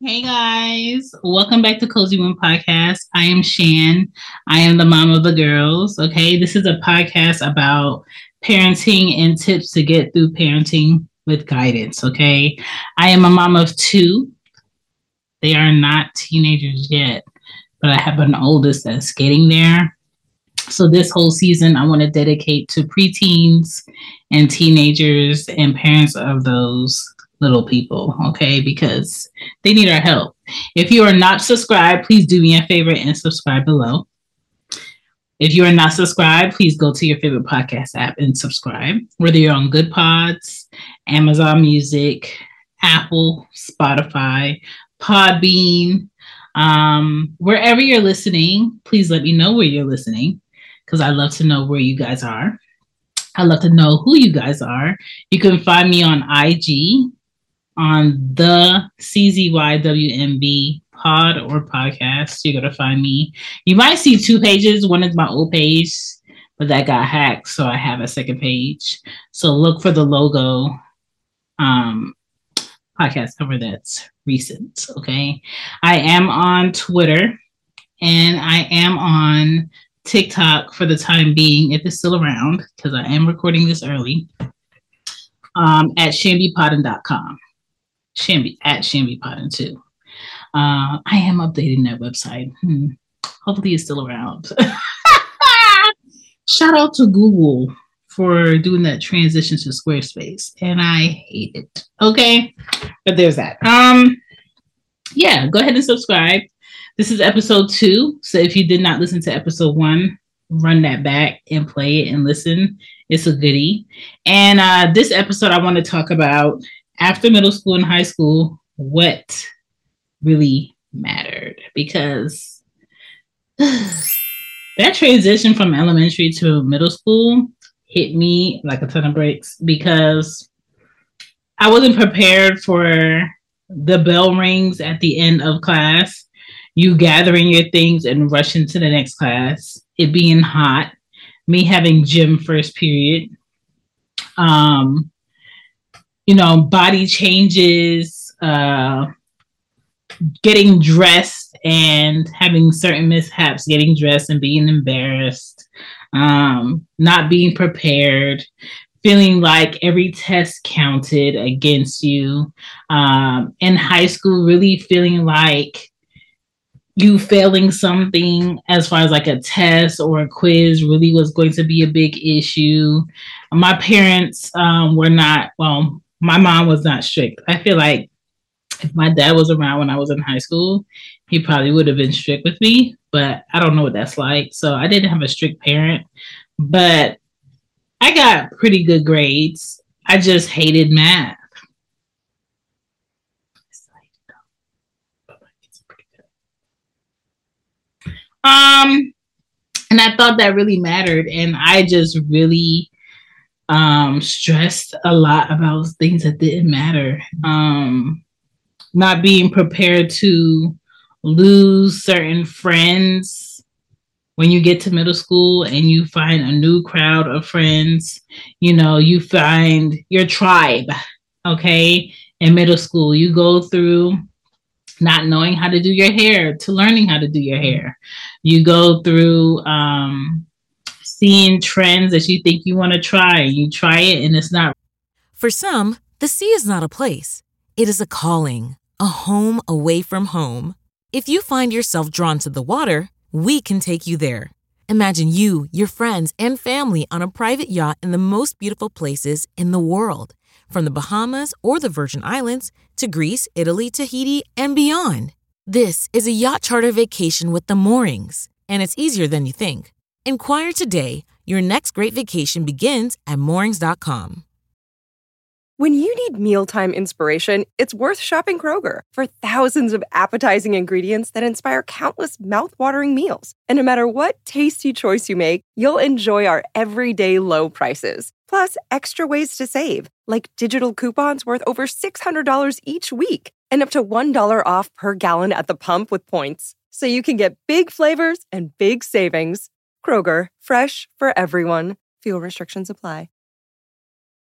Hey guys, welcome back to Cozy Womb Podcast. I am Shan. I am the mom of the girls. Okay, this is a podcast about parenting and tips to get through parenting with guidance. Okay, I am a mom of two. They are not teenagers yet, but I have an oldest that's getting there. So this whole season, I want to dedicate to preteens and teenagers and parents of those little people, okay? Because they need our help. If you are not subscribed, please do me a favor and subscribe below. If you are not subscribed, please go to your favorite podcast app and subscribe. Whether you're on Good Pods, Amazon Music, Apple, Spotify, Podbean, wherever you're listening, please let me know where you're listening because I love to know where you guys are. I love to know who you guys are. You can find me on IG on the CZYWMB pod or podcast. You're going to find me. You might see two pages. One is my old page, but that got hacked. So I have a second page. So look for the logo podcast cover that's recent. Okay. I am on Twitter and I am on TikTok for the time being, if it's still around, because I am recording this early, at shambypodden.com. Shamby at shambypodden too. I am updating that website. Hopefully it's still around. Shout out to Google for doing that transition to Squarespace, and I hate it. Okay, but there's that. Yeah, go ahead and subscribe. This is episode 2. So if you did not listen to episode 1, run that back and play it and listen. It's a goodie. And this episode, I want to talk about after middle school and high school, what really mattered. Because that transition from elementary to middle school hit me like a ton of bricks because I wasn't prepared for the bell rings at the end of class, you gathering your things and rushing to the next class, it being hot, me having gym first period, body changes, getting dressed and having certain mishaps, getting dressed and being embarrassed, not being prepared, feeling like every test counted against you. In high school, really feeling like you failing something as far as like a test or a quiz really was going to be a big issue. My parents were not, well, my mom was not strict. I feel like if my dad was around when I was in high school, he probably would have been strict with me, but I don't know what that's like. So I didn't have a strict parent, but I got pretty good grades. I just hated math. And I thought that really mattered. And I just really stressed a lot about things that didn't matter. Not being prepared to lose certain friends when you get to middle school and you find a new crowd of friends. You find your tribe, okay? In middle school, you go through not knowing how to do your hair to learning how to do your hair. You go through seeing trends that you think you want to try. You try it and it's not. For some, the sea is not a place. It is a calling, a home away from home. If you find yourself drawn to the water, we can take you there. Imagine you, your friends, and family on a private yacht in the most beautiful places in the world. From the Bahamas or the Virgin Islands to Greece, Italy, Tahiti, and beyond. This is a yacht charter vacation with the Moorings, and it's easier than you think. Inquire today. Your next great vacation begins at moorings.com. When you need mealtime inspiration, it's worth shopping Kroger for thousands of appetizing ingredients that inspire countless mouth-watering meals. And no matter what tasty choice you make, you'll enjoy our everyday low prices. Plus, extra ways to save, like digital coupons worth over $600 each week and up to $1 off per gallon at the pump with points. So you can get big flavors and big savings. Kroger, fresh for everyone. Fuel restrictions apply.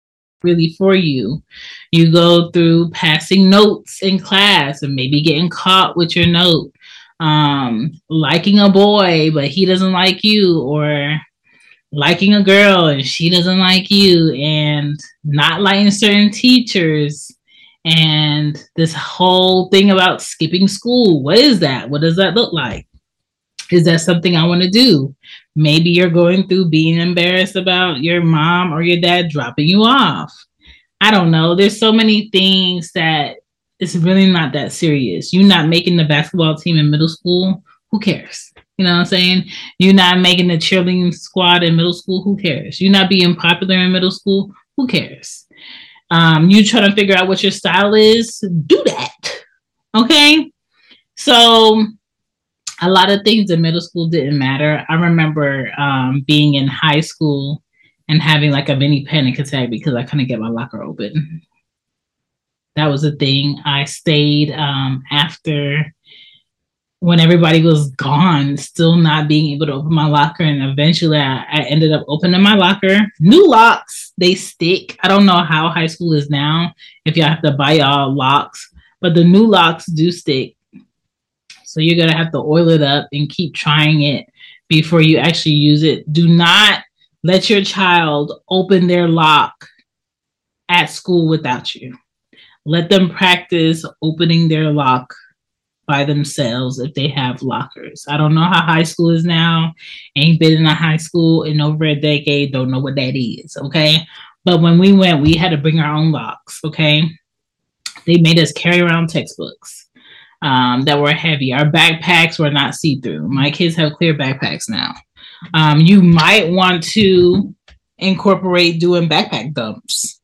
really for you. You go through passing notes in class and maybe getting caught with your note, liking a boy, but he doesn't like you, or liking a girl and she doesn't like you, and not liking certain teachers, and this whole thing about skipping school. What is that? What does that look like? Is that something I want to do? Maybe you're going through being embarrassed about your mom or your dad dropping you off. I don't know. There's so many things that it's really not that serious. You're not making the basketball team in middle school. Who cares? You know what I'm saying? You're not making the cheerleading squad in middle school. Who cares? You're not being popular in middle school. Who cares? You trying to figure out what your style is. Do that. Okay. So a lot of things in middle school didn't matter. I remember being in high school and having like a mini panic attack because I couldn't get my locker open. That was a thing. I stayed after when everybody was gone, still not being able to open my locker. And eventually I ended up opening my locker. New locks, they stick. I don't know how high school is now, if y'all have to buy y'all locks, but the new locks do stick. So you're going to have to oil it up and keep trying it before you actually use it. Do not let your child open their lock at school without you. Let them practice opening their lock by themselves if they have lockers. I don't know how high school is now. Ain't been in a high school in over a decade. Don't know what that is, okay? But when we went, we had to bring our own locks, okay? They made us carry around textbooks that were heavy. Our backpacks were not see-through. My kids have clear backpacks now. You might want to incorporate doing backpack dumps.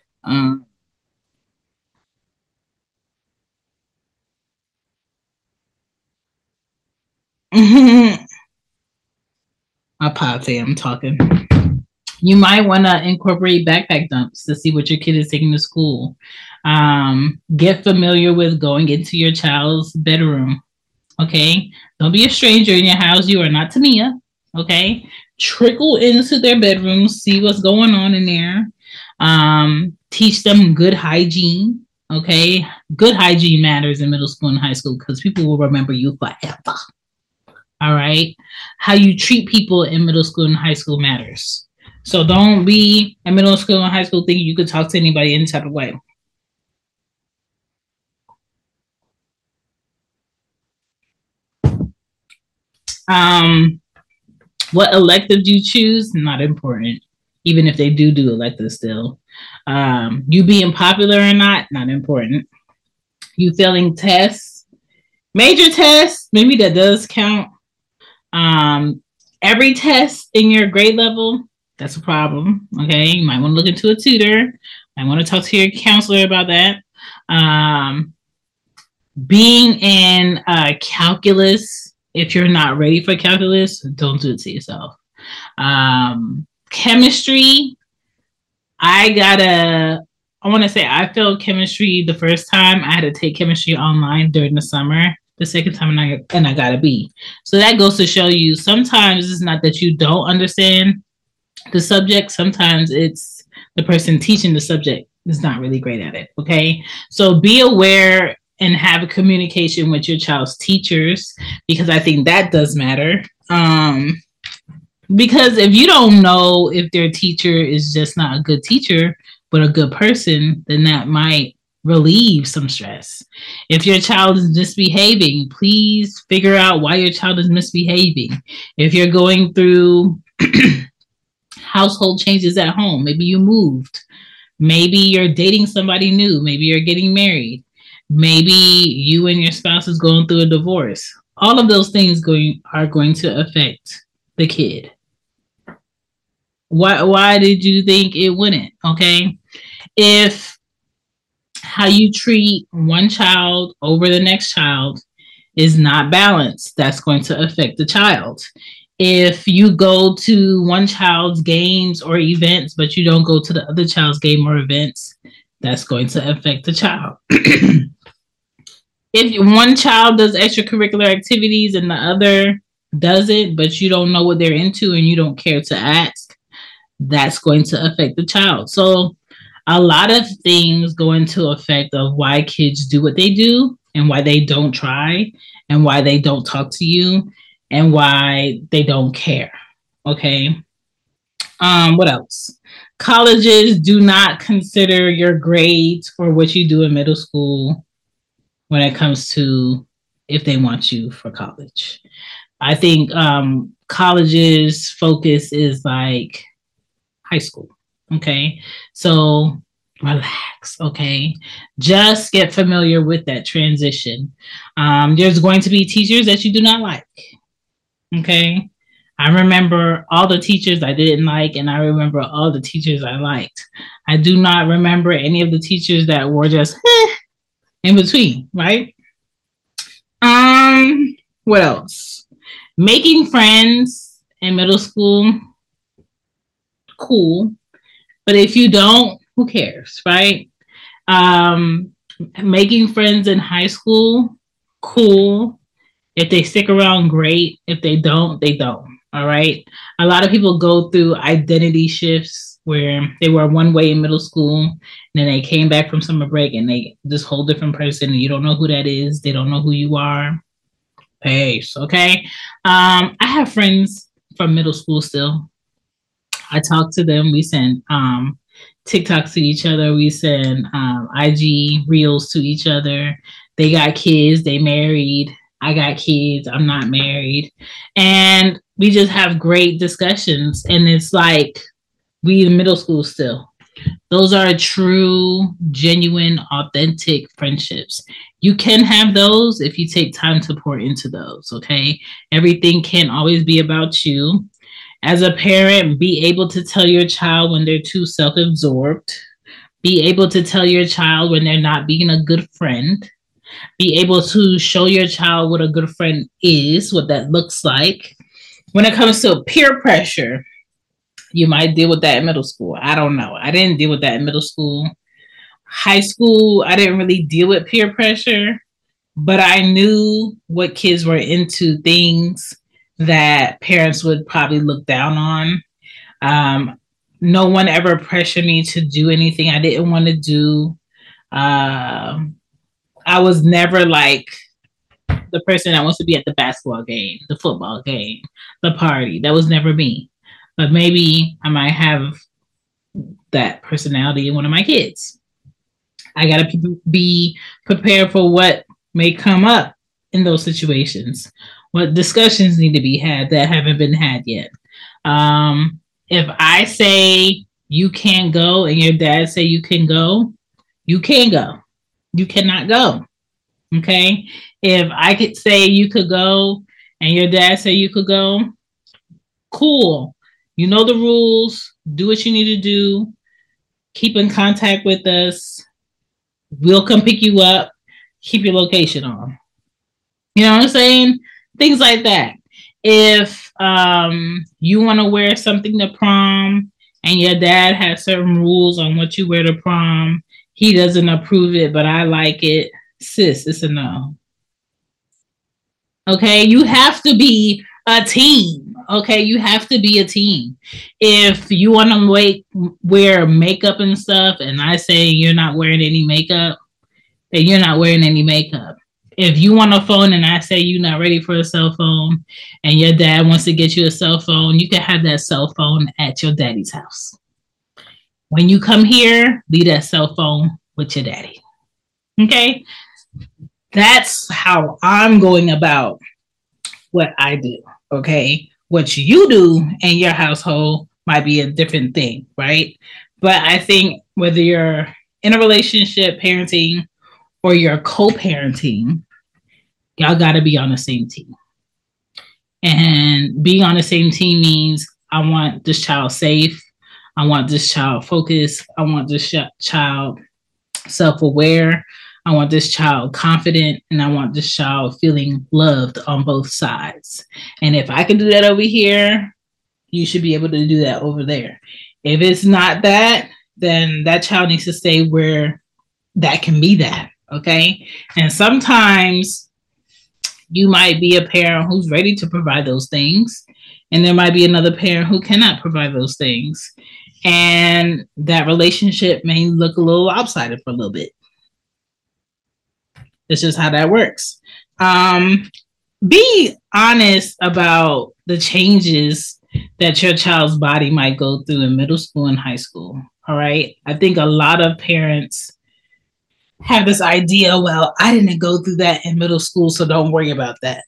My pod say I'm talking. You might want to incorporate backpack dumps to see what your kid is taking to school. Get familiar with going into your child's bedroom. Okay. Don't be a stranger in your house. You are not Tamia. Okay. Trickle into their bedrooms, see what's going on in there. Teach them good hygiene. Okay. Good hygiene matters in middle school and high school because people will remember you forever. All right. How you treat people in middle school and high school matters. So don't be in middle school and high school thinking you could talk to anybody any type of way. What elective you choose, not important. Even if they do electives still. You being popular or not important. You failing tests, major tests, maybe that does count. Every test in your grade level, that's a problem. Okay, you might want to look into a tutor. I want to talk to your counselor about that. Being in calculus, if you're not ready for calculus, don't do it to yourself. Chemistry, I want to say I failed chemistry the first time. I had to take chemistry online during the summer. The second time, and I got a B. So that goes to show you sometimes it's not that you don't understand the subject. Sometimes it's the person teaching the subject is not really great at it. Okay. So be aware and have a communication with your child's teachers, because I think that does matter. Because if you don't know if their teacher is just not a good teacher, but a good person, then that might relieve some stress. If your child is misbehaving, please figure out why your child is misbehaving. If you're going through household changes at home, maybe you moved, maybe you're dating somebody new, maybe you're getting married, maybe you and your spouse is going through a divorce. All of those things are going to affect the kid. Why did you think it wouldn't? Okay. If how you treat one child over the next child is not balanced, that's going to affect the child. If you go to one child's games or events, but you don't go to the other child's game or events, that's going to affect the child. If one child does extracurricular activities and the other doesn't, but you don't know what they're into and you don't care to ask, that's going to affect the child. So a lot of things go into effect of why kids do what they do and why they don't try and why they don't talk to you and why they don't care. Okay. What else? Colleges do not consider your grades or what you do in middle school when it comes to if they want you for college. I think colleges' focus is like high school. Okay. So relax. Okay. Just get familiar with that transition. There's going to be teachers that you do not like. Okay. I remember all the teachers I didn't like, and I remember all the teachers I liked. I do not remember any of the teachers that were just in between, right? What else? Making friends in middle school, cool. But if you don't, who cares, right? Making friends in high school, cool. If they stick around, great. If they don't, they don't. All right. A lot of people go through identity shifts where they were one way in middle school, and then they came back from summer break and they this whole different person, and you don't know who that is. They don't know who you are. Peace. Okay. I have friends from middle school still. I talk to them. We send TikToks to each other. We send IG reels to each other. They got kids. They married. I got kids. I'm not married. And we just have great discussions. And it's like we in middle school still. Those are true, genuine, authentic friendships. You can have those if you take time to pour into those, okay? Everything can't always be about you. As a parent, be able to tell your child when they're too self-absorbed. Be able to tell your child when they're not being a good friend. Be able to show your child what a good friend is, what that looks like. When it comes to peer pressure, you might deal with that in middle school. I don't know. I didn't deal with that in middle school. High school, I didn't really deal with peer pressure, but I knew what kids were into, things that parents would probably look down on. No one ever pressured me to do anything I didn't want to do. I was never like the person that wants to be at the basketball game, the football game, the party. That was never me. But maybe I might have that personality in one of my kids. I got to be prepared for what may come up in those situations. What discussions need to be had that haven't been had yet. If I say you can't go and your dad say you can go, you can go. You cannot go. Okay. If I could say you could go and your dad say you could go, cool. You know the rules. Do what you need to do. Keep in contact with us. We'll come pick you up. Keep your location on. You know what I'm saying? Things like that. If you want to wear something to prom and your dad has certain rules on what you wear to prom, he doesn't approve it, but I like it. Sis, it's a no. Okay, you have to be a team. Okay, you have to be a team. If you want to wear makeup and stuff, and I say you're not wearing any makeup, then you're not wearing any makeup. If you want a phone and I say you're not ready for a cell phone, and your dad wants to get you a cell phone, you can have that cell phone at your daddy's house. When you come here, leave that cell phone with your daddy. Okay? That's how I'm going about what I do. Okay? What you do in your household might be a different thing, right? But I think whether you're in a relationship, parenting, or you're co-parenting, y'all got to be on the same team. And being on the same team means I want this child safe. I want this child focused. I want this child self-aware. I want this child confident, and I want this child feeling loved on both sides. And if I can do that over here, you should be able to do that over there. If it's not that, then that child needs to stay where that can be that. Okay. And sometimes you might be a parent who's ready to provide those things, and there might be another parent who cannot provide those things. And that relationship may look a little lopsided for a little bit. It's just how that works. Be honest about the changes that your child's body might go through in middle school and high school. All right. I think a lot of parents have this idea, well, I didn't go through that in middle school, so don't worry about that.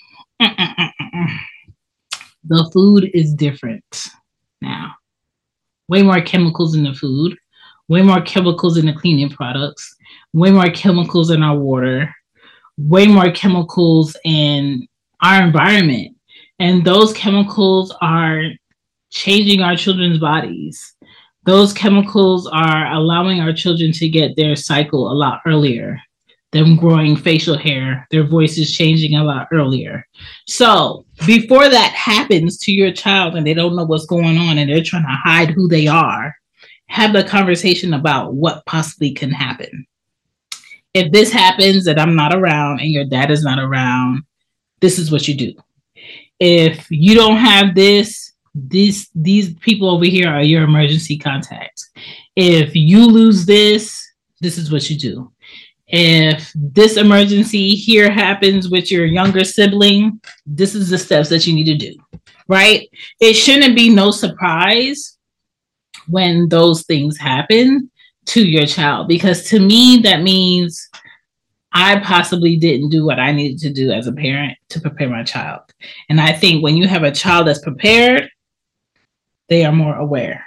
The food is different now. Way more chemicals in the food, way more chemicals in the cleaning products, way more chemicals in our water, way more chemicals in our environment. And those chemicals are changing our children's bodies. Those chemicals are allowing our children to get their cycle a lot earlier, them growing facial hair, their voices changing a lot earlier. So before that happens to your child and they don't know what's going on and they're trying to hide who they are, have the conversation about what possibly can happen. If this happens and I'm not around and your dad is not around, this is what you do. If you don't have this, these people over here are your emergency contacts. If you lose this, this is what you do. If this emergency here happens with your younger sibling, this is the steps that you need to do, right? It shouldn't be no surprise when those things happen to your child, because to me, that means I possibly didn't do what I needed to do as a parent to prepare my child. And I think when you have a child that's prepared, they are more aware.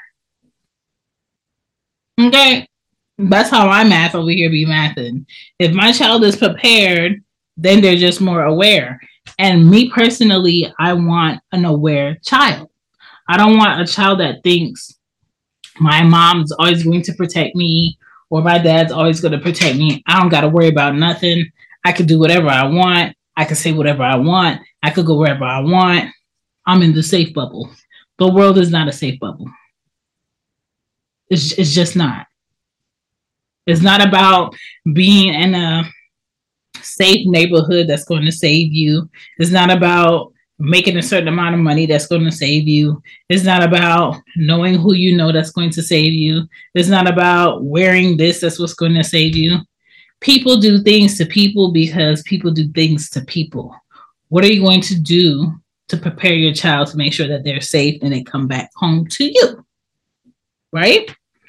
Okay? That's how I math over here be mathing. If my child is prepared, then they're just more aware. And me personally, I want an aware child. I don't want a child that thinks my mom's always going to protect me or my dad's always going to protect me. I don't got to worry about nothing. I could do whatever I want. I could say whatever I want. I could go wherever I want. I'm in the safe bubble. The world is not a safe bubble. It's just not. It's not about being in a safe neighborhood that's going to save you. It's not about making a certain amount of money that's going to save you. It's not about knowing who you know that's going to save you. It's not about wearing this that's what's going to save you. People do things to people because people do things to people. What are you going to do to prepare your child to make sure that they're safe and they come back home to you? Right?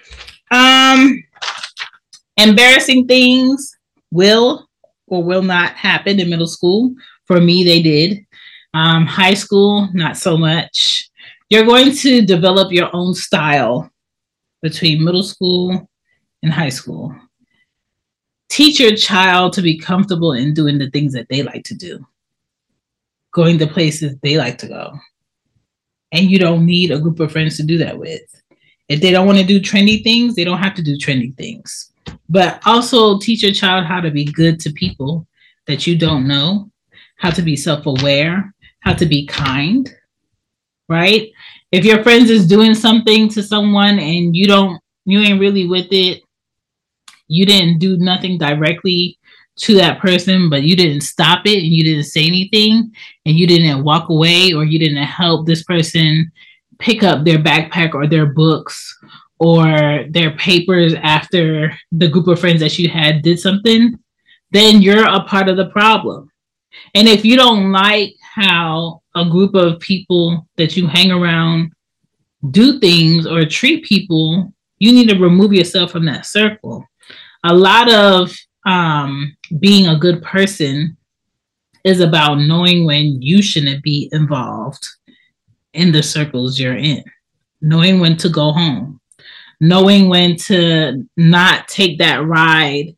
Embarrassing things will or will not happen in middle school. For me, they did. High school, not so much. You're going to develop your own style between middle school and high school. Teach your child to be comfortable in doing the things that they like to do, going to places they like to go. And you don't need a group of friends to do that with. If they don't want to do trendy things, they don't have to do trendy things. But also teach your child how to be good to people that you don't know, how to be self-aware, how to be kind, right? If your friends is doing something to someone and you ain't really with it, you didn't do nothing directly to that person, but you didn't stop it and you didn't say anything and you didn't walk away or you didn't help this person pick up their backpack or their books or their papers after the group of friends that you had did something, then you're a part of the problem. And if you don't like how a group of people that you hang around do things or treat people, you need to remove yourself from that circle. A lot of being a good person is about knowing when you shouldn't be involved in the circles you're in, knowing when to go home, knowing when to not take that ride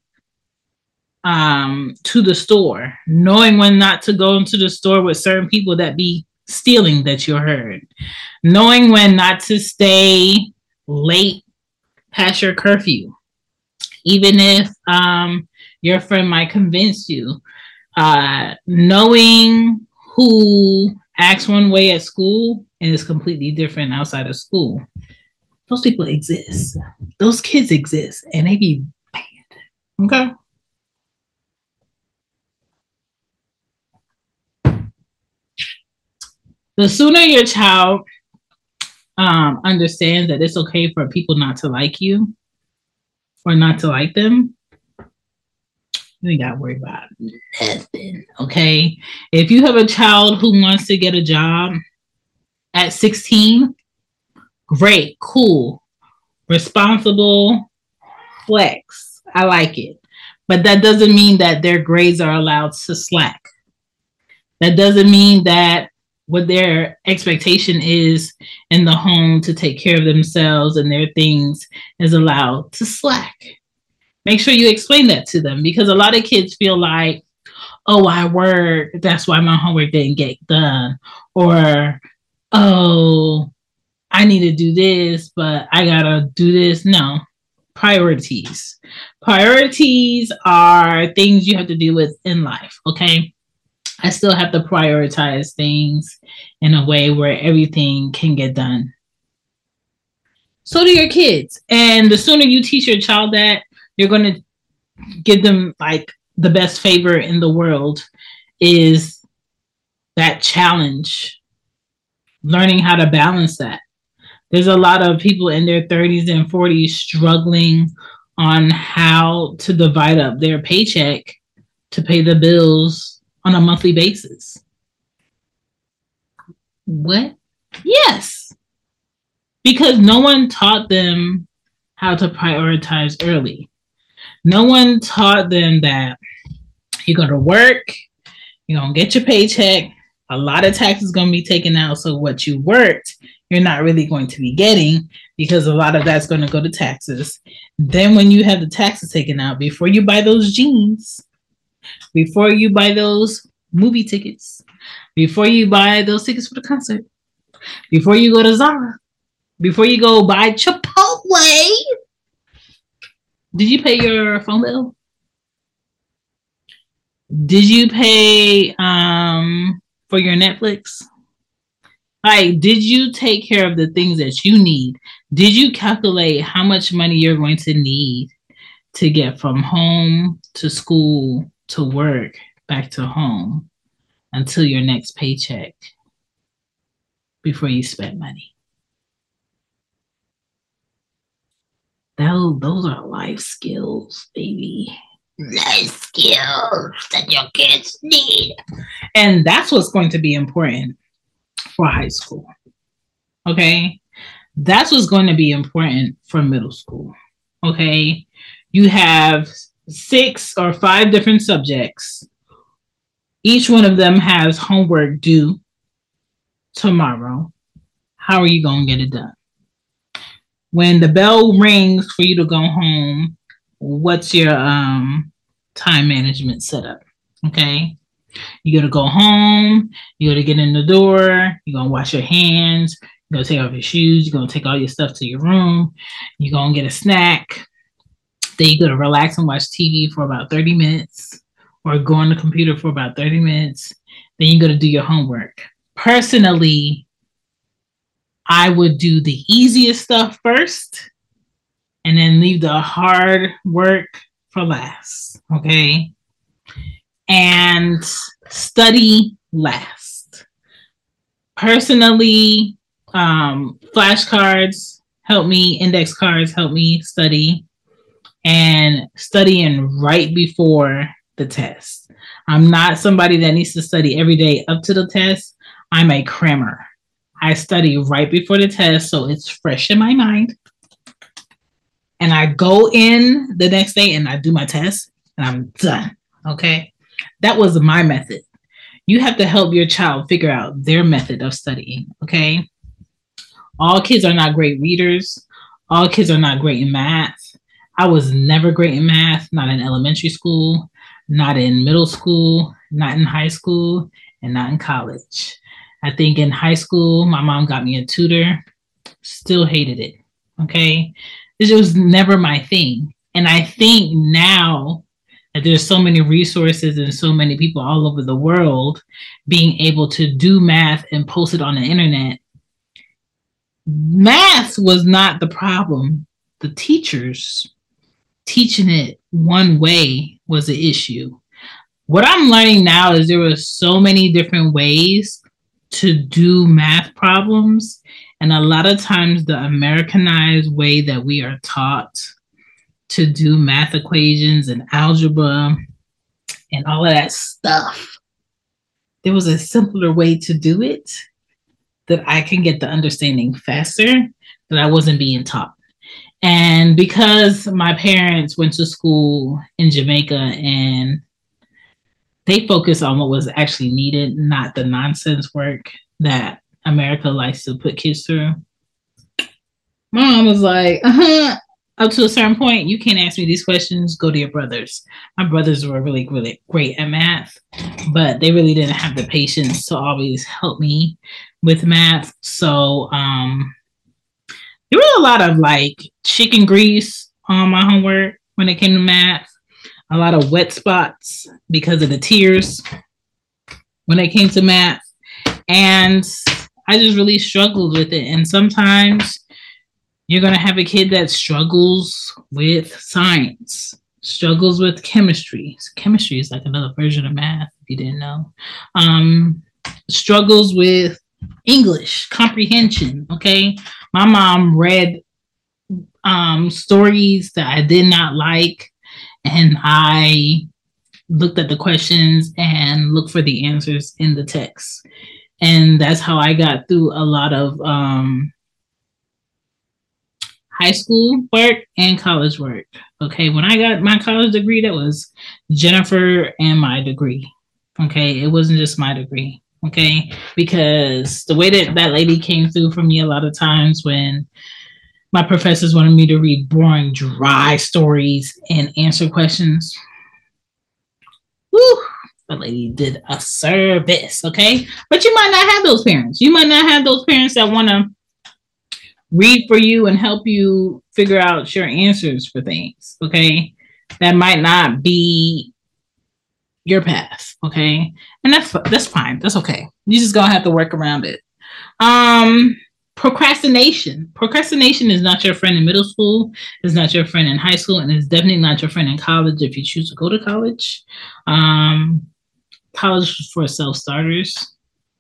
to the store, knowing when not to go into the store with certain people that be stealing that you heard, knowing when not to stay late past your curfew, even if your friend might convince you, knowing who acts one way at school and is completely different outside of school. Those people exist. Those kids exist and they be bad. Okay. The sooner your child understands that it's okay for people not to like you or not to like them, you ain't got to worry about nothing, okay? If you have a child who wants to get a job at 16, great, cool, responsible, flex. I like it. But that doesn't mean that their grades are allowed to slack. That doesn't mean that what their expectation is in the home to take care of themselves and their things is allowed to slack. Make sure you explain that to them, because a lot of kids feel like, oh, I work, that's why my homework didn't get done. Or, oh, I need to do this, but I gotta do this. No, priorities. Priorities are things you have to deal with in life, okay? I still have to prioritize things in a way where everything can get done. So do your kids. And the sooner you teach your child that, you're going to give them like the best favor in the world is that challenge, learning how to balance that. There's a lot of people in their 30s and 40s struggling on how to divide up their paycheck to pay the bills on a monthly basis. What? Yes. Because no one taught them how to prioritize early. No one taught them that you're going to work, you're going to get your paycheck, a lot of taxes going to be taken out. So what you worked, you're not really going to be getting, because a lot of that's going to go to taxes. Then when you have the taxes taken out, before you buy those jeans, before you buy those movie tickets, before you buy those tickets for the concert, before you go to Zara, before you go buy Chipotle, did you pay your phone bill? Did you pay for your Netflix? Like, did you take care of the things that you need? Did you calculate how much money you're going to need to get from home to school to work back to home until your next paycheck before you spend money? Those are life skills, baby. Life skills that your kids need. And that's what's going to be important for high school. Okay? That's what's going to be important for middle school. Okay? You have 6 or 5 different subjects. Each one of them has homework due tomorrow. How are you going to get it done? When the bell rings for you to go home, what's your time management setup? Okay? You got to go home. You got to get in the door. You're going to wash your hands. You're going to take off your shoes. You're going to take all your stuff to your room. You're going to get a snack. Then you're going to relax and watch TV for about 30 minutes or go on the computer for about 30 minutes. Then you're going to do your homework. Personally, I would do the easiest stuff first and then leave the hard work for last, okay? And study last. Personally, flashcards help me, index cards help me study, and studying right before the test. I'm not somebody that needs to study every day up to the test. I'm a crammer. I study right before the test, so it's fresh in my mind. And I go in the next day and I do my test and I'm done. Okay? That was my method. You have to help your child figure out their method of studying. Okay? All kids are not great readers. All kids are not great in math. I was never great in math, not in elementary school, not in middle school, not in high school, and not in college. I think in high school, my mom got me a tutor. Still hated it. Okay? It was never my thing. And I think now that there's so many resources and so many people all over the world being able to do math and post it on the internet, math was not the problem. The teachers teaching it one way was the issue. What I'm learning now is there were so many different ways to do math problems. And a lot of times the Americanized way that we are taught to do math equations and algebra and all of that stuff, there was a simpler way to do it that I can get the understanding faster that I wasn't being taught. And because my parents went to school in Jamaica and they focused on what was actually needed, not the nonsense work that America likes to put kids through. Mom was like, up to a certain point, you can't ask me these questions. Go to your brothers. My brothers were really, really great at math, but they really didn't have the patience to always help me with math. So there was a lot of like chicken grease on my homework when it came to math. A lot of wet spots because of the tears when it came to math. And I just really struggled with it. And sometimes you're going to have a kid that struggles with science, struggles with chemistry. Chemistry is like another version of math, if you didn't know. Struggles with English comprehension. Okay. My mom read stories that I did not like, and I looked at the questions and looked for the answers in the text. And that's how I got through a lot of high school work and college work. Okay, when I got my college degree, that was Jennifer and my degree. Okay, it wasn't just my degree. Okay, because the way that lady came through for me a lot of times when my professors wanted me to read boring, dry stories and answer questions. Woo! The lady did a service, okay? But you might not have those parents. You might not have those parents that want to read for you and help you figure out your answers for things, okay? That might not be your path, okay? And that's fine. That's okay. You just gonna have to work around it. Procrastination. Procrastination is not your friend in middle school. It's not your friend in high school, and it's definitely not your friend in college if you choose to go to college. College is for self-starters.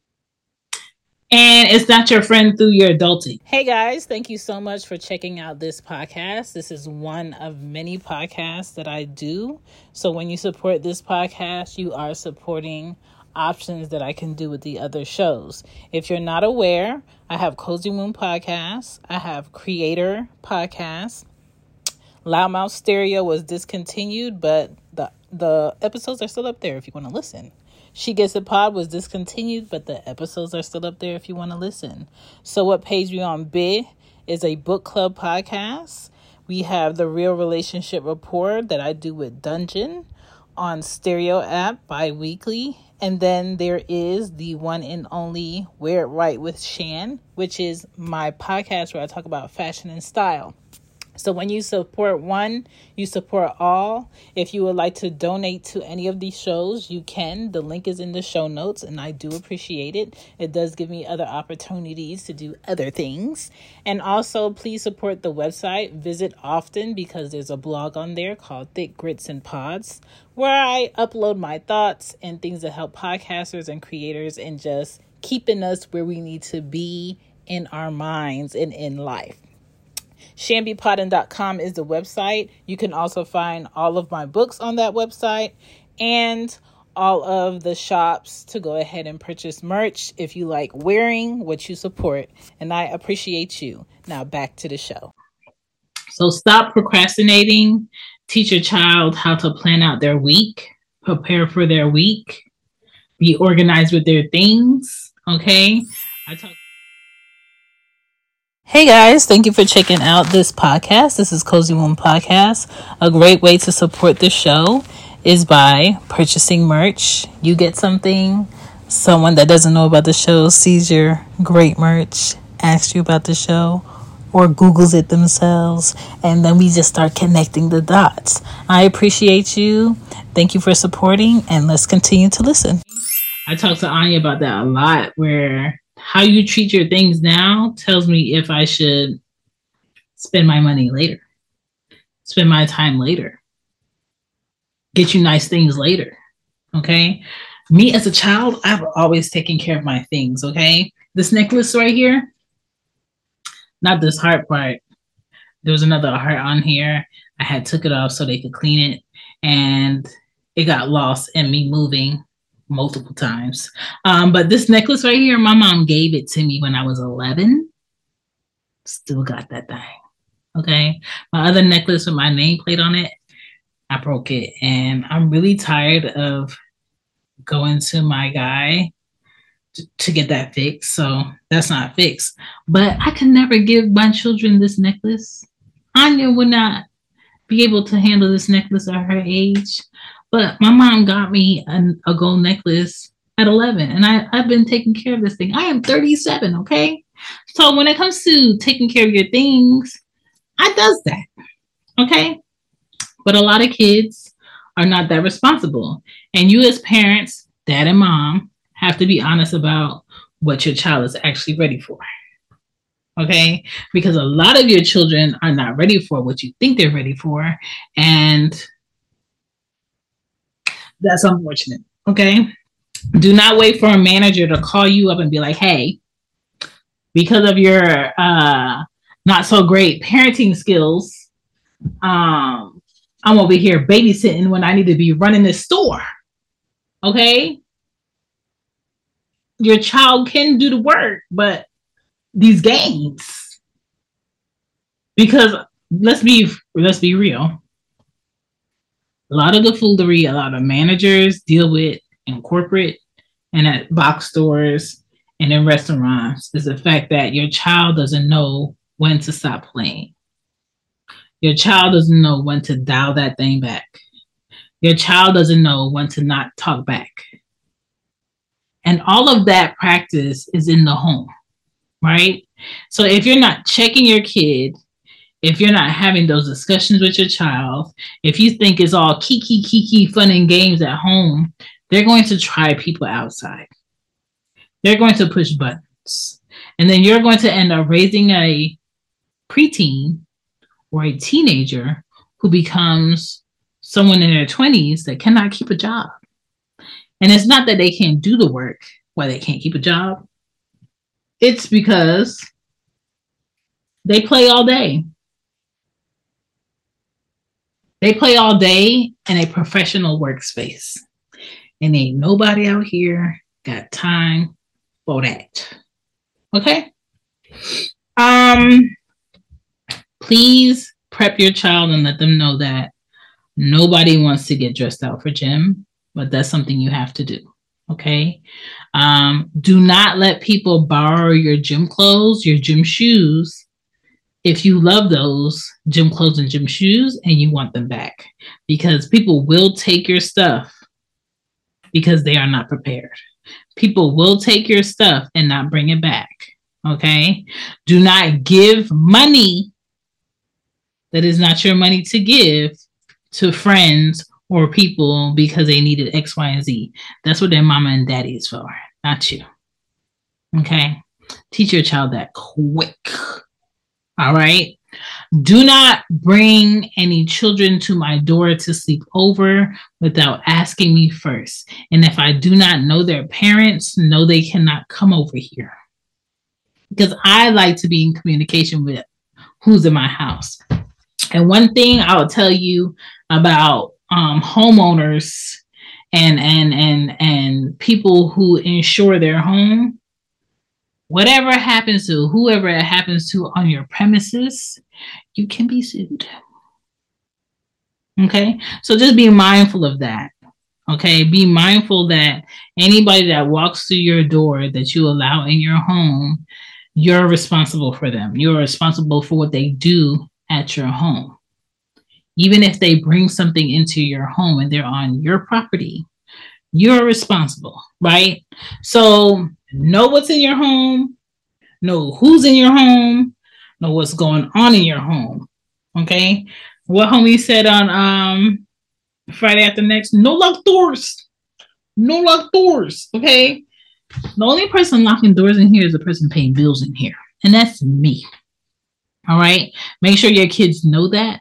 And it's not your friend through your adulting. Hey guys, thank you so much for checking out this podcast. This is one of many podcasts that I do. So when you support this podcast, you are supporting options that I can do with the other shows. If you're not aware, I have Cozy Moon Podcast. I have Creator Podcast. Loudmouth Stereo was discontinued, but the episodes are still up there if you want to listen. She Gets It Pod was discontinued, but the episodes are still up there if you want to listen. So What Page Me On Bid is a book club podcast. We have the Real Relationship Report that I do with Dungeon on Stereo app bi-weekly. And then there is the one and only Wear It Right with Shan, which is my podcast where I talk about fashion and style. So when you support one, you support all. If you would like to donate to any of these shows, you can. The link is in the show notes, and I do appreciate it. It does give me other opportunities to do other things. And also, please support the website. Visit often because there's a blog on there called Thick Grits and Pods, where I upload my thoughts and things that help podcasters and creators and just keeping us where we need to be in our minds and in life. ShanbyPodden.com is the website. You can also find all of my books on that website and all of the shops to go ahead and purchase merch if you like wearing what you support. And I appreciate you. Now back to the show. So stop procrastinating. Teach your child how to plan out their week, prepare for their week, be organized with their things. Okay. Hey guys, thank you for checking out this podcast. This is Cozy Moon Podcast. A great way to support the show is by purchasing merch. You get something, someone that doesn't know about the show sees your great merch, asks you about the show, or Googles it themselves, and then we just start connecting the dots. I appreciate you. Thank you for supporting, and let's continue to listen. I talk to Anya about that a lot, where how you treat your things now tells me if I should spend my money later, spend my time later, get you nice things later. Okay. Me as a child, I've always taken care of my things, okay? This necklace right here, not this heart part. There was another heart on here. I had took it off so they could clean it, and it got lost in me moving multiple times. But this necklace right here, my mom gave it to me when I was 11. Still got that thing. Okay. My other necklace with my nameplate on it, I broke it. And I'm really tired of going to my guy to get that fixed. So that's not fixed. But I can never give my children this necklace. Anya would not be able to handle this necklace at her age. But my mom got me a gold necklace at 11. And I've been taking care of this thing. I am 37, okay? So when it comes to taking care of your things, I does that, okay? But a lot of kids are not that responsible. And you as parents, dad and mom, have to be honest about what your child is actually ready for, okay? Because a lot of your children are not ready for what you think they're ready for. And that's unfortunate, okay? Do not wait for a manager to call you up and be like, hey, because of your not so great parenting skills, I'm over here babysitting when I need to be running this store. Okay? Your child can do the work, but these games, because let's be real. A lot of the foolery a lot of managers deal with in corporate and at box stores and in restaurants is the fact that your child doesn't know when to stop playing. Your child doesn't know when to dial that thing back. Your child doesn't know when to not talk back. And all of that practice is in the home, right? So if you're not checking your kid, if you're not having those discussions with your child, if you think it's all kiki, fun and games at home, they're going to try people outside. They're going to push buttons. And then you're going to end up raising a preteen or a teenager who becomes someone in their 20s that cannot keep a job. And it's not that they can't do the work why they can't keep a job. It's because they play all day. They play all day in a professional workspace. And ain't nobody out here got time for that. Okay? Please prep your child and let them know that nobody wants to get dressed out for gym, but that's something you have to do. Okay? Do not let people borrow your gym clothes, your gym shoes, if you love those gym clothes and gym shoes and you want them back, because people will take your stuff because they are not prepared. People will take your stuff and not bring it back. Okay? Do not give money that is not your money to give to friends or people because they needed X, Y, and Z. That's what their mama and daddy is for, not you. Okay? Teach your child that quick. All right? Do not bring any children to my door to sleep over without asking me first. And if I do not know their parents, no, they cannot come over here. Because I like to be in communication with who's in my house. And one thing I'll tell you about homeowners and people who insure their home, whatever happens to whoever it happens to on your premises, you can be sued. Okay? So just be mindful of that. Okay? Be mindful that anybody that walks through your door that you allow in your home, you're responsible for them. You're responsible for what they do at your home. Even if they bring something into your home and they're on your property, you're responsible, right? So know what's in your home, know who's in your home, know what's going on in your home, okay? What homie said on Friday After Next, no locked doors. No locked doors, okay? The only person locking doors in here is the person paying bills in here, and that's me, all right? Make sure your kids know that.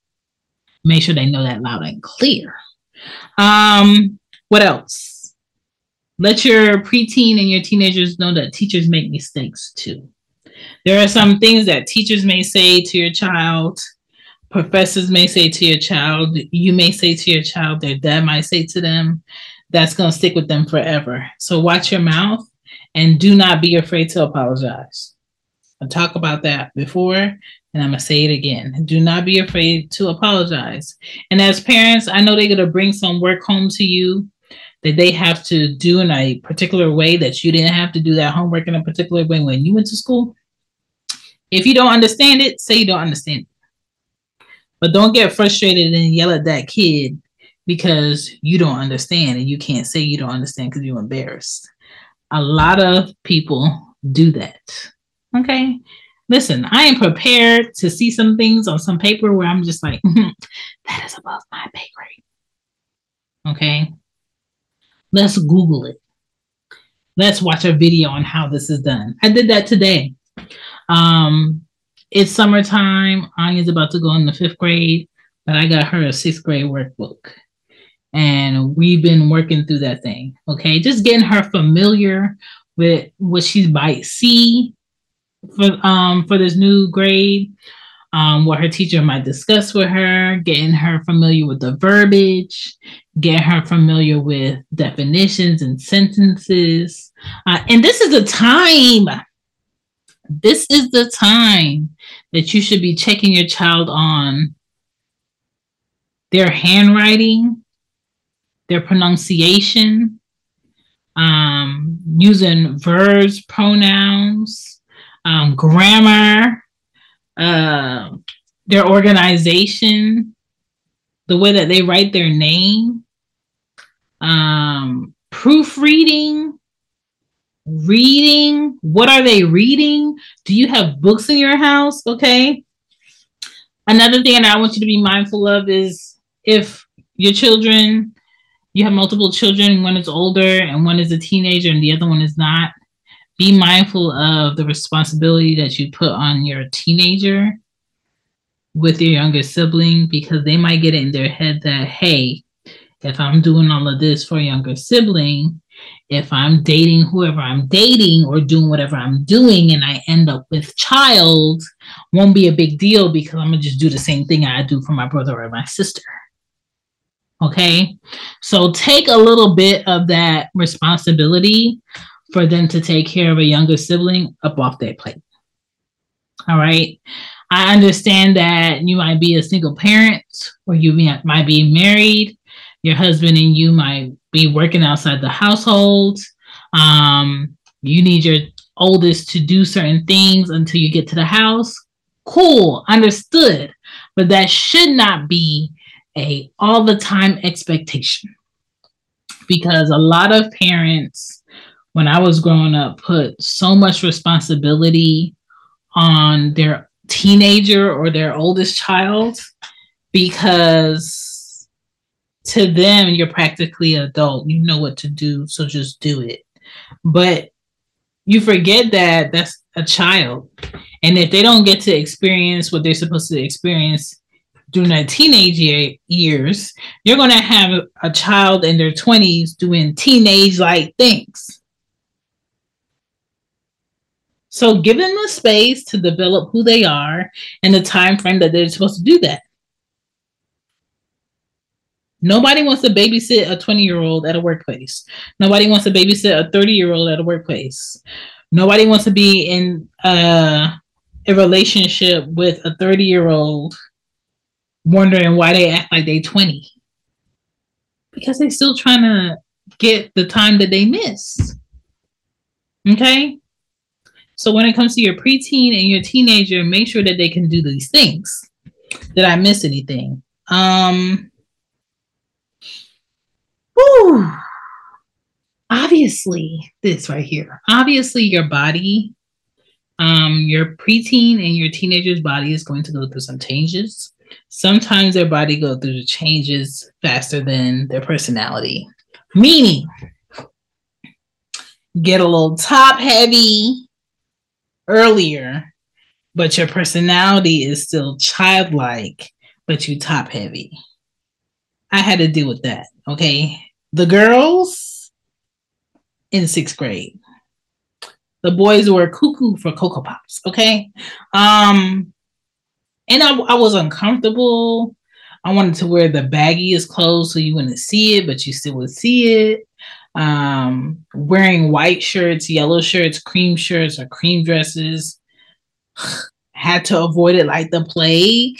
Make sure they know that loud and clear. What else? Let your preteen and your teenagers know that teachers make mistakes too. There are some things that teachers may say to your child, professors may say to your child, you may say to your child, their dad might say to them, that's going to stick with them forever. So watch your mouth and do not be afraid to apologize. I talked about that before, and I'm going to say it again. Do not be afraid to apologize. And as parents, I know they're going to bring some work home to you that they have to do in a particular way that you didn't have to do that homework in a particular way when you went to school. If you don't understand it, say you don't understand it. But don't get frustrated and yell at that kid because you don't understand and you can't say you don't understand because you're embarrassed. A lot of people do that. Okay? Listen, I am prepared to see some things on some paper where I'm just like, that is above my pay grade. Okay? Let's Google it. Let's watch a video on how this is done. I did that today. It's summertime. Anya's about to go in the 5th grade, but I got her a 6th grade workbook. And we've been working through that thing. Okay. Just getting her familiar with what she might see for this new grade, what her teacher might discuss with her, getting her familiar with the verbiage, getting her familiar with definitions and sentences. And this is the time that you should be checking your child on their handwriting, their pronunciation, using verbs, pronouns, grammar, their organization, the way that they write their name, proofreading, reading. What are they reading? Do you have books in your house? Okay. Another thing that I want you to be mindful of is if your children, you have multiple children, one is older and one is a teenager and the other one is not, be mindful of the responsibility that you put on your teenager with your younger sibling, because they might get it in their head that, hey, if I'm doing all of this for a younger sibling, if I'm dating whoever I'm dating or doing whatever I'm doing and I end up with child, won't be a big deal because I'm going to just do the same thing I do for my brother or my sister. Okay? So take a little bit of that responsibility for them to take care of a younger sibling up off their plate. All right? I understand that you might be a single parent or you might be married. Your husband and you might be working outside the household. You need your oldest to do certain things until you get to the house. Cool, understood. But that should not be a all the time expectation, because a lot of parents, when I was growing up, put so much responsibility on their teenager or their oldest child, because to them, you're practically an adult. You know what to do, so just do it. But you forget that that's a child. And if they don't get to experience what they're supposed to experience during their teenage years, you're going to have a child in their 20s doing teenage-like things. So give them the space to develop who they are and the time frame that they're supposed to do that. Nobody wants to babysit a 20-year-old at a workplace. Nobody wants to babysit a 30-year-old at a workplace. Nobody wants to be in a relationship with a 30-year-old wondering why they act like they're 20. Because they're still trying to get the time that they miss. Okay? So when it comes to your preteen and your teenager, make sure that they can do these things. Did I miss anything? Obviously, this right here. Obviously, your body, your preteen and your teenager's body is going to go through some changes. Sometimes their body goes through the changes faster than their personality. Meaning, get a little top heavy earlier, but your personality is still childlike, but you top heavy. I had to deal with that, okay? The girls, in 6th grade. The boys were cuckoo for Cocoa Pops, okay? And I was uncomfortable. I wanted to wear the baggiest clothes so you wouldn't see it, but you still would see it. Wearing white shirts, yellow shirts, cream shirts, or cream dresses. Had to avoid it like the plague.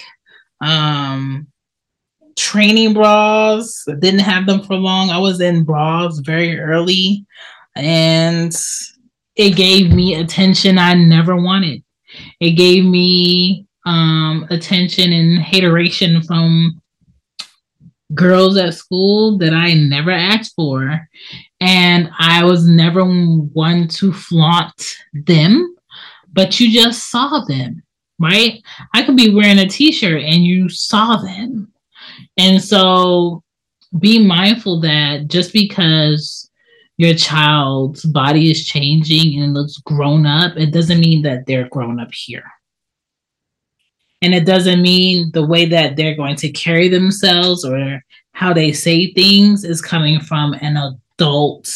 Training bras, didn't have them for long. I was in bras very early, and it gave me attention I never wanted. It gave me attention and hateration from girls at school that I never asked for. And I was never one to flaunt them, but you just saw them, right? I could be wearing a t-shirt and you saw them. And so be mindful that just because your child's body is changing and looks grown up, it doesn't mean that they're grown up here. And it doesn't mean the way that they're going to carry themselves or how they say things is coming from an adult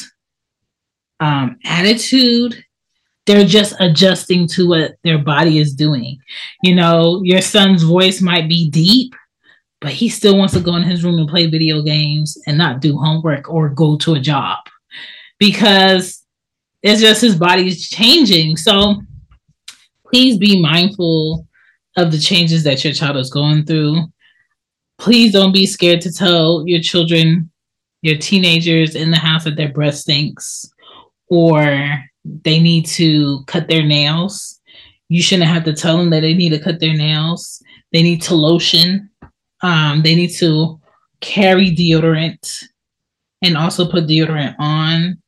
attitude. They're just adjusting to what their body is doing. You know, your son's voice might be deep, but he still wants to go in his room and play video games and not do homework or go to a job because it's just his body's changing. So please be mindful of the changes that your child is going through. Please don't be scared to tell your children, your teenagers in the house that their breath stinks or they need to cut their nails. You shouldn't have to tell them that they need to cut their nails. They need to lotion. They need to carry deodorant and also put deodorant on.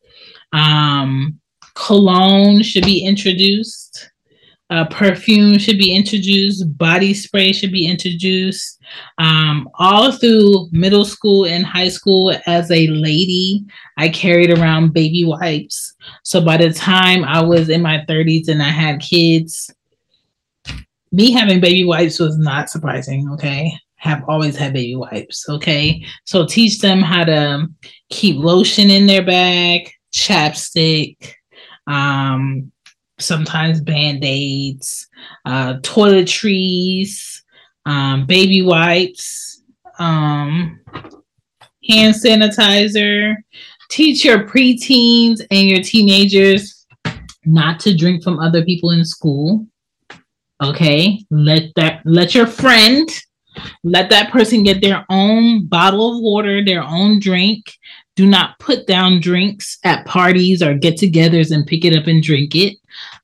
Cologne should be introduced. Perfume should be introduced. Body spray should be introduced. All through middle school and high school, as a lady, I carried around baby wipes. So by the time I was in my 30s and I had kids, me having baby wipes was not surprising, okay? Have always had baby wipes, okay? So teach them how to keep lotion in their bag, chapstick, sometimes Band-Aids, toiletries, baby wipes, hand sanitizer. Teach your preteens and your teenagers not to drink from other people in school. Okay, let your friend, let that person get their own bottle of water, their own drink. Do not put down drinks at parties or get-togethers and pick it up and drink it.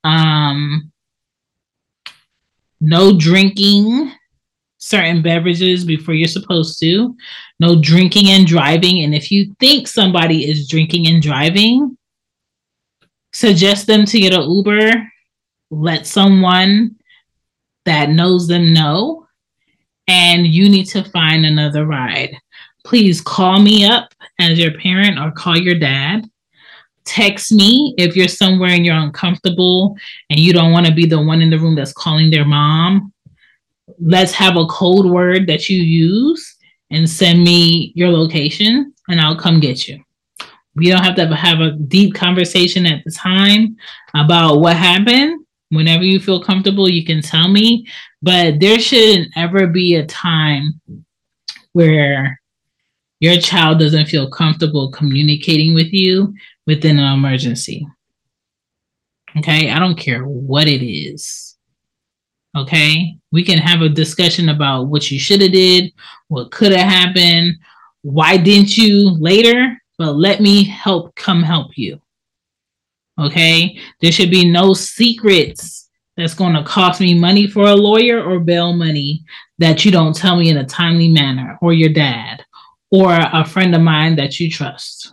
No drinking certain beverages before you're supposed to. No drinking and driving. And if you think somebody is drinking and driving, suggest them to get an Uber. Let someone that knows them know. And you need to find another ride. Please call me up as your parent or call your dad. Text me if you're somewhere and you're uncomfortable and you don't want to be the one in the room that's calling their mom. Let's have a code word that you use and send me your location and I'll come get you. We don't have to have a deep conversation at the time about what happened. Whenever you feel comfortable, you can tell me, but there shouldn't ever be a time where your child doesn't feel comfortable communicating with you within an emergency. Okay, I don't care what it is. Okay, we can have a discussion about what you should have did, what could have happened, why didn't you later, but let me come help you. Okay, there should be no secrets that's going to cost me money for a lawyer or bail money that you don't tell me in a timely manner, or your dad, or a friend of mine that you trust.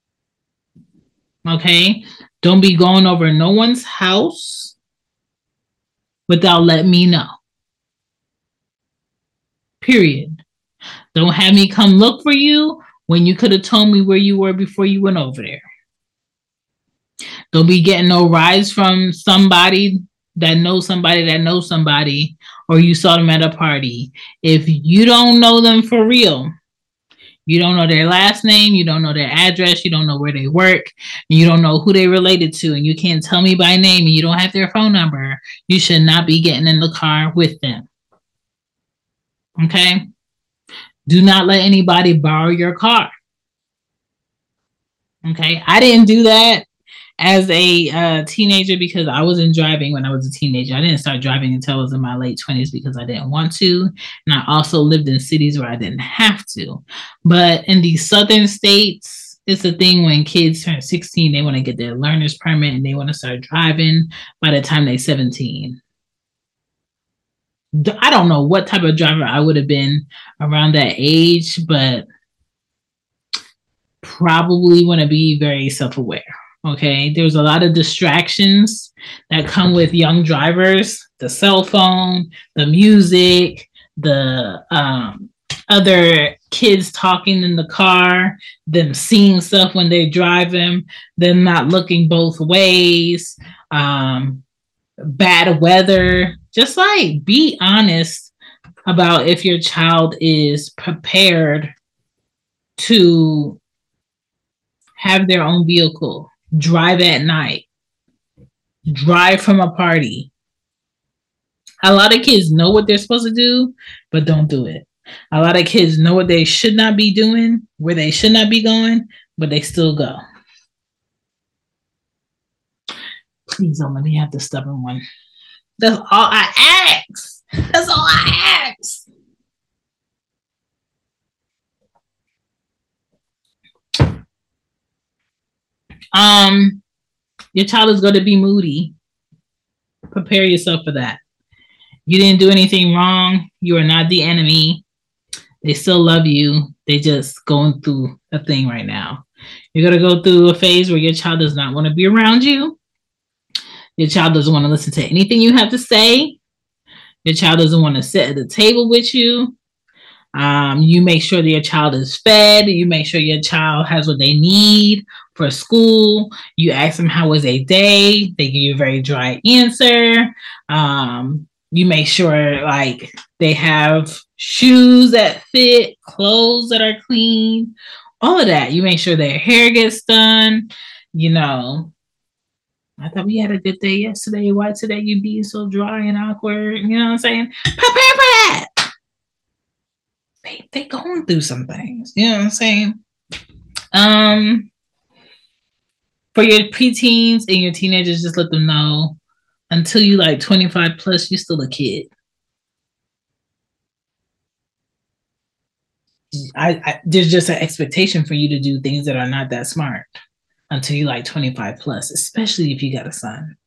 Okay, don't be going over no one's house without letting me know. Period. Don't have me come look for you when you could have told me where you were before you went over there. Don't be getting no rides from somebody that knows somebody that knows somebody, or you saw them at a party. If you don't know them for real, You don't know their last name. You don't know their address. You don't know where they work. And you don't know who they related to. And you can't tell me by name and you don't have their phone number. You should not be getting in the car with them. Okay? Do not let anybody borrow your car. Okay? I didn't do that as a teenager because I wasn't driving when I was a teenager. I didn't start driving until I was in my late 20s because I didn't want to. And I also lived in cities where I didn't have to. But in the southern states, it's a thing when kids turn 16, they want to get their learner's permit and they want to start driving by the time they're 17. I don't know what type of driver I would have been around that age, but probably want to be very self-aware. Okay, there's a lot of distractions that come with young drivers, the cell phone, the music, the other kids talking in the car, them seeing stuff when they're driving, them not looking both ways, bad weather. Just like be honest about if your child is prepared to have their own vehicle, drive at night, drive from a party. A lot of kids know what they're supposed to do, but don't do it. A lot of kids know what they should not be doing, where they should not be going, but they still go. Please don't let me have the stubborn one. That's all I ask. That's all I ask. Your child is going to be moody. Prepare yourself for that. You didn't do anything wrong. You are not the enemy. They still love you. They just going through a thing right now. You're going to go through a phase where your child does not want to be around you. Your child doesn't want to listen to anything you have to say. Your child doesn't want to sit at the table with you. You make sure that your child is fed. You make sure your child has what they need for school. You ask them, how was a day? They give you a very dry answer. You make sure like they have shoes that fit, clothes that are clean, all of that. You make sure their hair gets done. You know, I thought we had a good day yesterday. Why today you being so dry and awkward? You know what I'm saying? Prepare for that. They going through some things. You know what I'm saying? For your preteens and your teenagers, just let them know until you like 25 plus, you're still a kid. There's just an expectation for you to do things that are not that smart until you like 25 plus, especially if you got a son.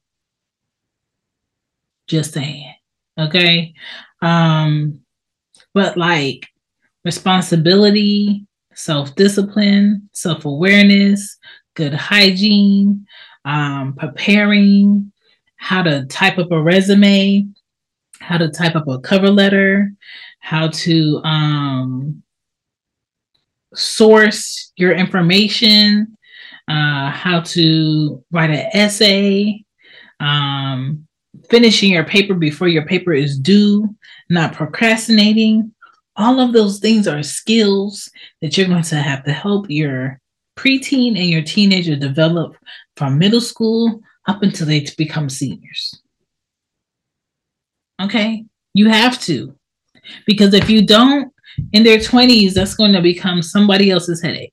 Just saying. Okay. But like responsibility, self-discipline, self-awareness, good hygiene, preparing, how to type up a resume, how to type up a cover letter, how to source your information, how to write an essay, finishing your paper before your paper is due, not procrastinating. All of those things are skills that you're going to have to help your preteen and your teenager develop from middle school up until they become seniors. Okay? You have to. Because if you don't, in their 20s, that's going to become somebody else's headache.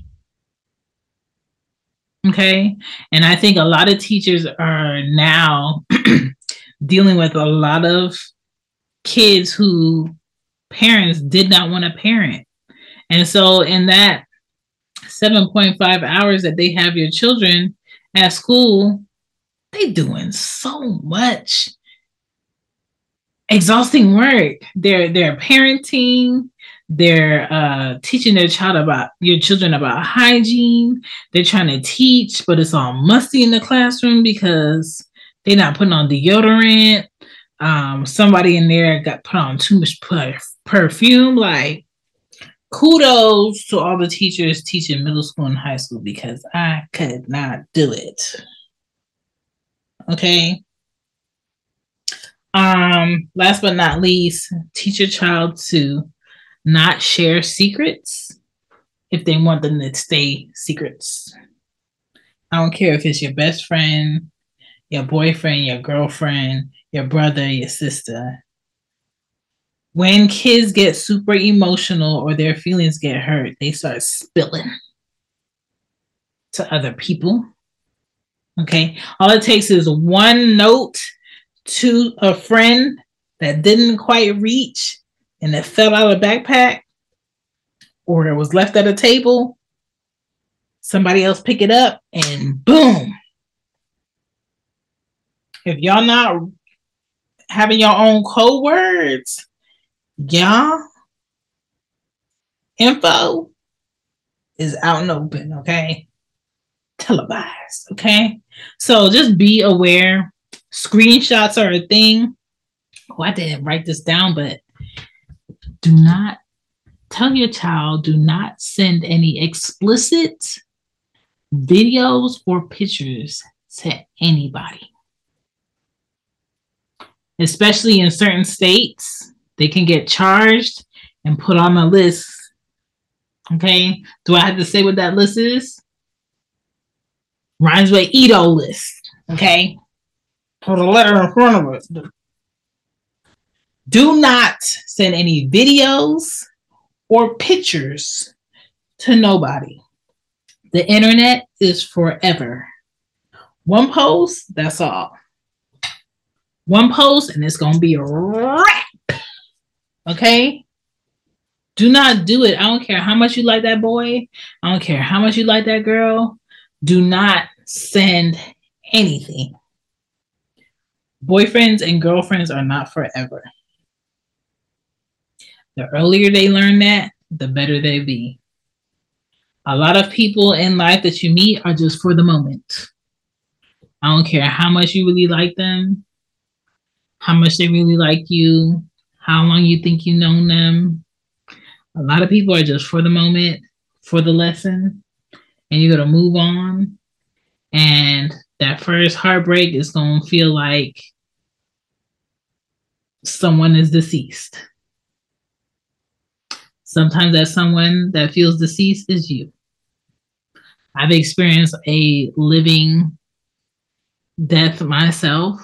Okay? And I think a lot of teachers are now dealing with a lot of kids who parents did not want to parent. And so in that 7.5 hours that they have your children at school, they doing so much exhausting work. They're parenting, they're teaching your children about hygiene. They're trying to teach, but it's all musty in the classroom because they're not putting on deodorant. Somebody in there got put on too much perfume. Like, kudos to all the teachers teaching middle school and high school because I could not do it. Okay. Last but not least, teach your child to not share secrets if they want them to stay secrets. I don't care if it's your best friend, your boyfriend, your girlfriend, your brother, your sister. When kids get super emotional or their feelings get hurt, they start spilling to other people. Okay. All it takes is one note to a friend that didn't quite reach and it fell out of a backpack or it was left at a table. Somebody else pick it up and boom. If y'all not having your own code words, y'all info is out and open, okay? Televised, okay? So just be aware. Screenshots are a thing. Oh, I didn't write this down, but do not tell your child, do not send any explicit videos or pictures to anybody. Especially in certain states, they can get charged and put on a list. Okay? Do I have to say what that list is? Rhymes with Edo list. Okay? Put a letter in front of us. Do not send any videos or pictures to nobody. The internet is forever. One post, that's all. One post, and it's going to be a wrap. Okay? Do not do it. I don't care how much you like that boy. I don't care how much you like that girl. Do not send anything. Boyfriends and girlfriends are not forever. The earlier they learn that, the better they be. A lot of people in life that you meet are just for the moment. I don't care how much you really like them, how much they really like you, how long you think you've known them. A lot of people are just for the moment, for the lesson, and you're going to move on. And that first heartbreak is going to feel like someone is deceased. Sometimes that someone that feels deceased is you. I've experienced a living death myself,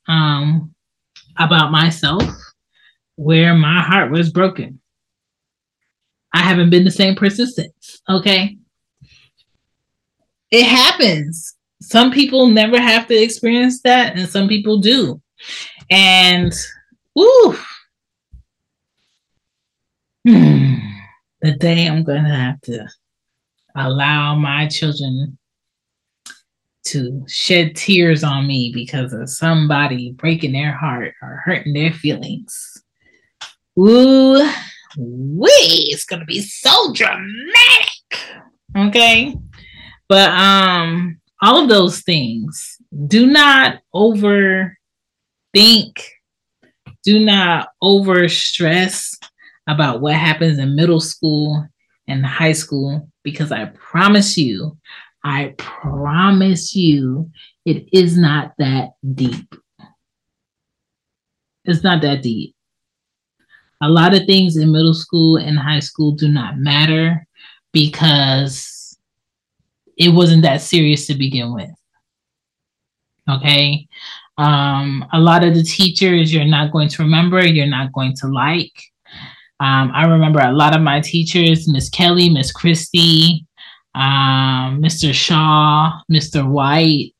about myself, where my heart was broken. I haven't been the same person since, okay? It happens. Some people never have to experience that, and some people do. And, woo, the day I'm going to have to allow my children to shed tears on me because of somebody breaking their heart or hurting their feelings. Ooh, wee, it's going to be so dramatic. Okay? But all of those things, do not overthink. Do not overstress about what happens in middle school and high school, because I promise you, it is not that deep. It's not that deep. A lot of things in middle school and high school do not matter because it wasn't that serious to begin with. Okay? A lot of the teachers you're not going to remember, you're not going to like. I remember a lot of my teachers, Miss Kelly, Miss Christie, Mr. Shaw, Mr. White.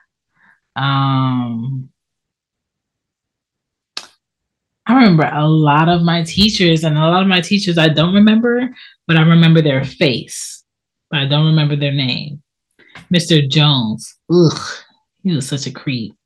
I remember a lot of my teachers, and a lot of my teachers I don't remember, but I remember their face, but I don't remember their name. Mr. Jones, ugh, he was such a creep.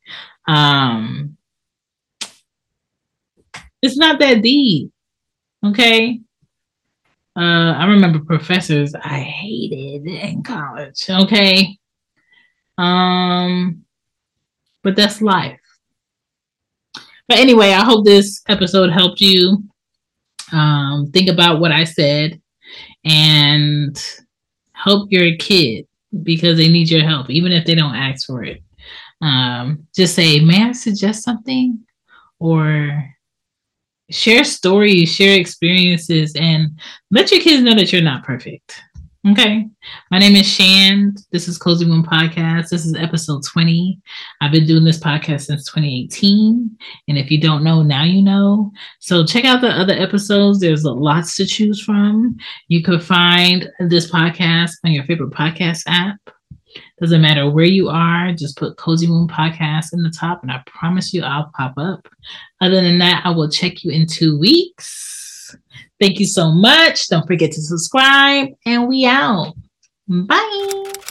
It's not that deep. Okay. I remember professors I hated in college. Okay. But that's life. But anyway, I hope this episode helped you think about what I said and help your kid, because they need your help, even if they don't ask for it. Just say, may I suggest something? Or share stories, share experiences, and let your kids know that you're not perfect. Okay. My name is Shan. This is Cozy Womb Podcast. This is episode 20. I've been doing this podcast since 2018. And if you don't know, now you know. So check out the other episodes. There's lots to choose from. You could find this podcast on your favorite podcast app. Doesn't matter where you are, just put Cozy Womb Podcast in the top, and I promise you I'll pop up. Other than that, I will check you in 2 weeks. Thank you so much. Don't forget to subscribe, and we out. Bye.